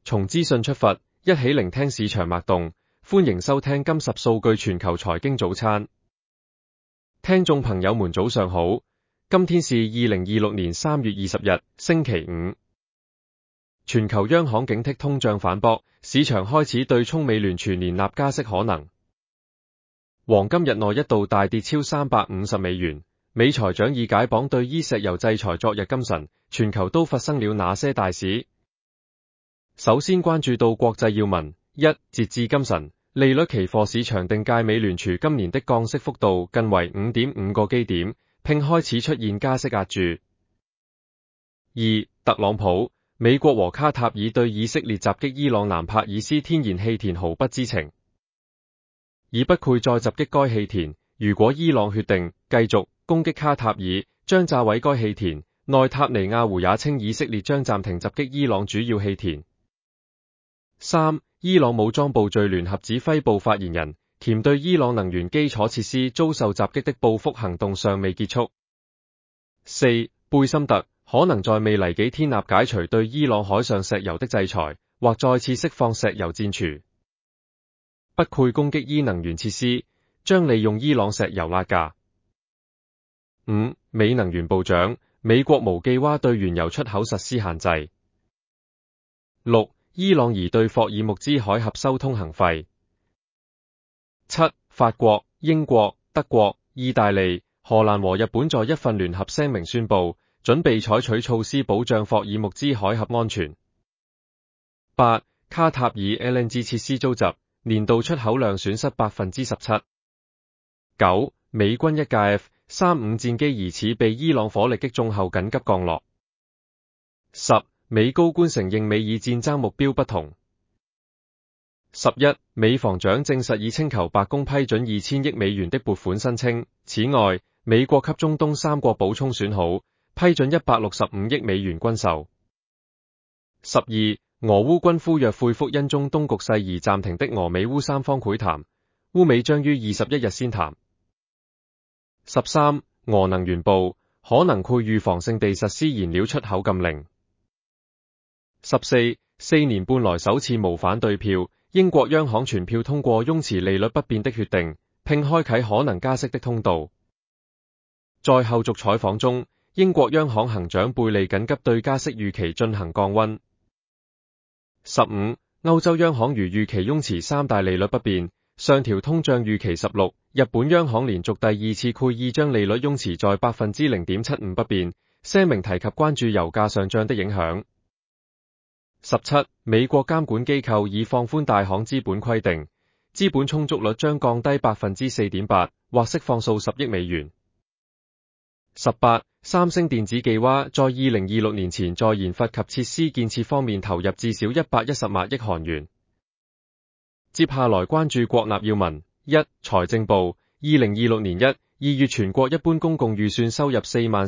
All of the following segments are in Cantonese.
從資訊出發，一起聆聽市場脈動。歡迎收聽今10數據全球財經早餐。聽眾朋友們早上好，今天是2026年3月20日，星期五。全球央行警惕通脹反撲，市場開始對沖美聯儲年納加息可能。黃金日內一度大跌超350美元。美財長以解綁對伊石油制裁昨日今晨，全球都發生了哪些大事？首先關注到國際要聞：一、截至今晨，利率期貨市場定價美聯儲今年的降息幅度更為 5.5 個基點，並開始出現加息壓注。二、特朗普、美國和卡塔爾對以色列襲擊伊朗南帕爾斯天然氣田毫不知情，已不會再襲擊該氣田。如果伊朗決定繼續攻擊卡塔爾，將炸毀該氣田。內塔尼亞胡也稱以色列將暫停襲擊伊朗主要氣田。三、伊朗武裝部隊聯合指揮部發言人鈐對伊朗能源基礎設施遭受襲擊的報復行動尚未結束。四、貝森特可能在未來幾天內解除對伊朗海上石油的制裁，或再次釋放石油戰廚。北揆攻擊伊能源設施，將利用伊朗石油壓價。五、美能源部長，美國無記蛙對原油出口實施限制。六、伊朗擬對霍爾木茲海峽收通行費。七、法國、英國、德國、意大利、荷蘭和日本在一份聯合聲明宣布，準備採取措施保障霍爾木茲海峽安全。八、卡塔爾 LNG 設施遭襲，年度出口量損失 17%。九、美軍一架 F-35戰機疑似被伊朗火力擊中後緊急降落。十、美高官承認美以戰爭目標不同。11、美防長證實已請求白宮批准2000億美元的撥款申請。此外，美國給中東3國補充損耗，批准165億美元軍售。12、俄烏軍呼籲恢復因中東局勢而暫停的俄美烏三方會談，烏美將於21日先談。13、俄能源部可能會預防性地實施燃料出口禁令。14、4年半來首次無反對票，英國央行全票通過擁持利率不變的決定，並開啟可能加息的通道。在後續採訪中，英國央行行長貝利緊急對加息預期進行降溫。15、歐洲央行如預期擁持三大利率不變，上調通脹預期。16、日本央行連續第二次決議將利率擁持在 0.75% 不變，聲明提及關注油價上漲的影響。17、美國監管機構已放寬大行資本規定，資本充足率將降低 4.8%， 或釋放數十億美元。18、三星電子技蛙在2026年前在研發及設施建設方面投入至少110萬億韓元。接下來關注國納要聞：一、財政部2026年1、2月全國一般公共預算收入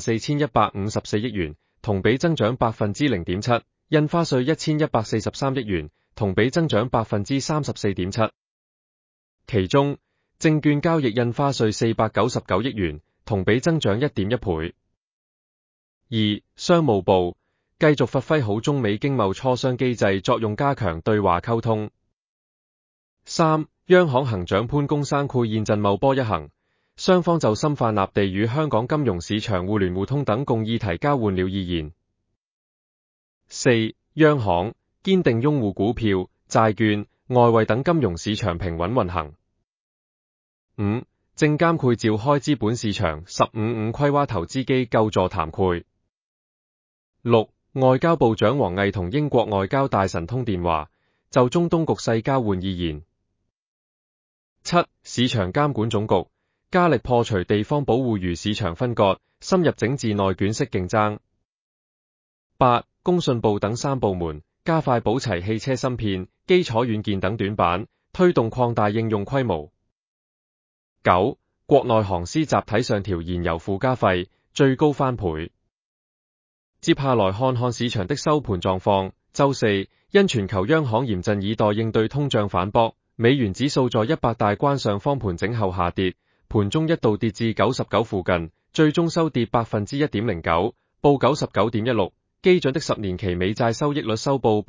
44,154億元，同比增長 0.7%， 印花稅1143億元，同比增長 34.7%。其中，證券交易印花稅499億元，同比增長 1.1 倍。二、商務部繼續發揮好中美經貿磋商機制作用，加強對話溝通。三、央行行長潘功山會見陳茂波一行，雙方就深化納地與香港金融市場互聯互通等共議題交換了意見。四、央行堅定擁護股票、債券、外匯等金融市場平穩運行。五、證監會召開資本市場15規劃投資機構座談會。六、外交部長王毅同英國外交大臣通電話，就中東局勢交換意見。七、市場監管總局加力破除地方保護魚市場分割，深入整治內卷式競爭。八、工信部等3部門加快補齊汽車芯片、基礎軟件等短板，推動擴大應用規模。九、國內航司集體上調燃油附加費，最高翻倍。接下來看看市場的收盤狀況。週四，因全球央行嚴陣以待應對通脹反撲，美元指數在100大關上方盤整後下跌，盤中一度跌至99附近，最終收跌 1.09%， 報 99.16， 基準的10年期美債收益率收報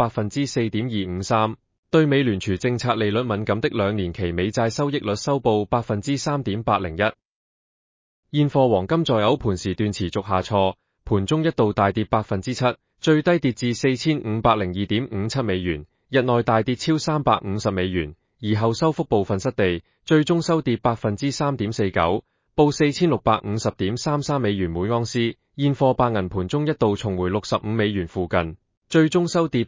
4.253%， 對美聯儲政策利率敏感的2年期美債收益率收報 3.801%。現貨黃金在歐盤時段持續下挫，盤中一度大跌 7%， 最低跌至 4,502.57 美元，日內大跌超350美元，而後收復部分失地，最終收跌 3.49%， 報 4,650.33 美元每盎司。現貨白銀盤中一度重回65美元附近，最終收跌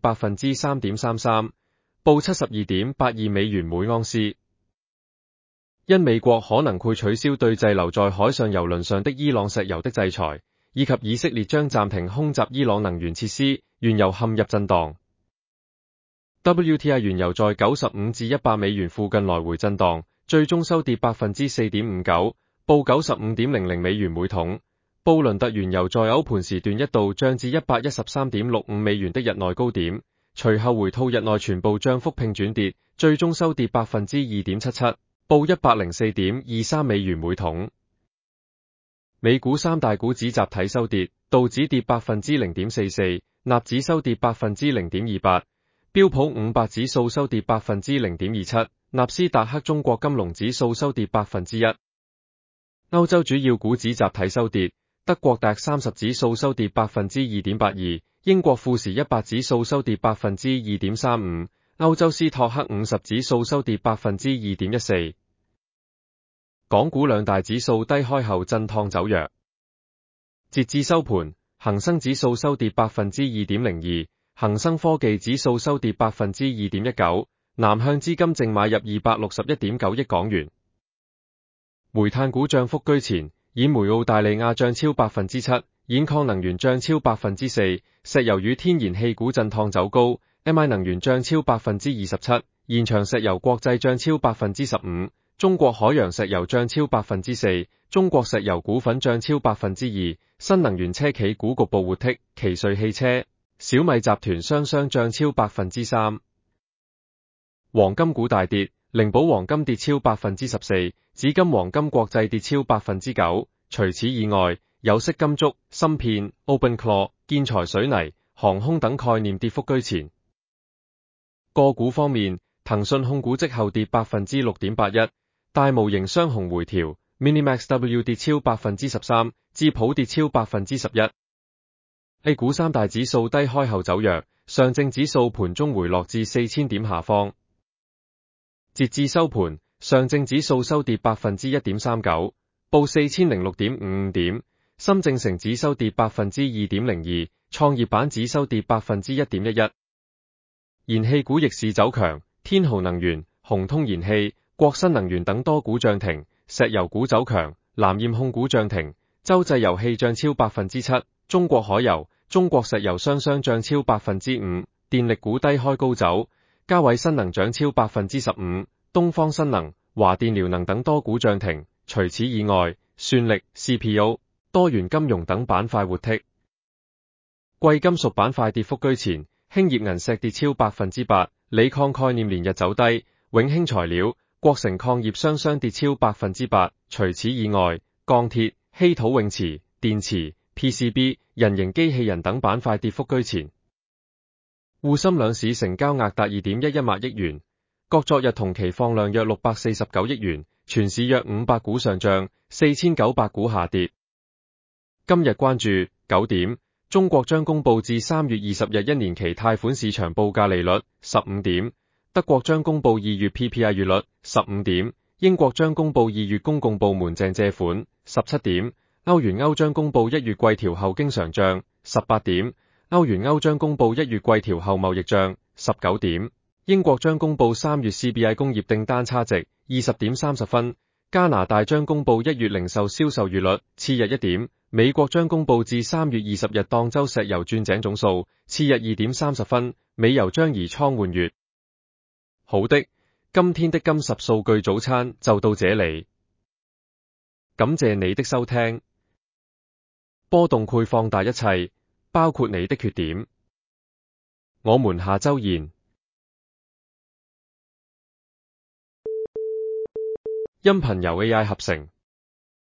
3.33%， 報 72.82 美元每盎司。因美國可能會取消對滯留在海上油輪上的伊朗石油的制裁，以及以色列將暫停空襲伊朗能源設施，原油陷入震盪。WTI 原油在95至100美元附近來回震盪，最終收跌 4.59%， 報 95.00 美元每桶。布倫特原油在歐盤時段一度漲至 113.65 美元的日內高點，隨後回吐日內全部漲幅並轉跌，最終收跌 2.77%， 報 104.23 美元每桶。美股三大股指集體收跌，道指跌 0.44%， 納指收跌 0.28%， 標普500指數收跌 0.27%， 納斯達克中國金龍指數收跌 1%。歐洲主要股指集體收跌，德國DAX 30指數收跌 2.82%， 英國富時100指數收跌 2.35%， 歐洲斯托克50指數收跌 2.14%。港股兩大指數低開後震盪走弱，截至收盤，恒生指數收跌 2.02%， 恒生科技指數收跌 2.19%， 南向資金淨買入 261.9 億港元。煤炭股漲幅居前，兗煤澳大利亞漲超 7%， 兗礦能源漲超 4%， 石油與天然氣股震盪走高 ，MI 能源漲超 27%， 延長石油國際漲超 15%， 中國海洋石油漲超 4%， 中國石油股份漲超 2%， 新能源車企股局部活剔，奇瑞汽車、小米集團雙雙漲超 3%。黃金股大跌，靈寶黃金跌超 14%， 紫金黃金國際跌超 9%。除此以外，有色金屬、芯片、OpenClaw、建材水泥、航空等概念跌幅居前。個股方面，騰訊控股績後跌 6.81%， 大模型雙雄回調 ，MiniMax.W 跌超 13%， 智普跌超 11%。A 股三大指數低開後走弱，上證指數盤中回落至4000點下方。截至收盤，上證指數收跌 1.39%， 報 4006.55 點，深證成指收跌 2.02%， 創業板指收跌 1.11%。燃氣股逆市走強，天豪能源、鴻通燃氣、國新能源等多股漲停，石油股走強，南孅控股漲停，洲際油氣漲超 7%， 中國海油、中國石油雙雙漲超 5%， 電力股低開高走，嘉偉新能漲超 15%， 東方新能、華電遼能等多股漲停，除此以外，算力、CPO、多元金融等板塊活剔。貴金屬板塊跌幅居前，興業銀石跌超 8%， 鋰礦概念連日走低，永興材料、國成礦業雙雙跌超 8%， 除此以外，鋼鐵、稀土永磁、電池、PCB、人形機器人等板塊跌幅居前。滬深兩市成交額達 2.11 萬億元，各昨日同期放量約649億元，全市約500股上漲，4900股下跌。今日關注9點，中國將公布至3月20日1年期貸款市場報價利率15點，德國將公布2月 PPI 月率15點，英國將公布2月公共部門淨借款17點，歐元歐將公布1月季調後經常賬18點，歐元歐將公布1月季調後貿易賬19點，英國將公布3月 CPI 工業訂單差值20點30分，加拿大將公布1月零售銷售月率次日1點，美國將公布至3月20日當周石油鑽井總數次日2點30分，美油將移倉換月。好的，今天的金十數據早餐就到這裡，感謝你的收聽。波動會放大一切，包括你的缺點。我們下周見。音頻由 AI 合成。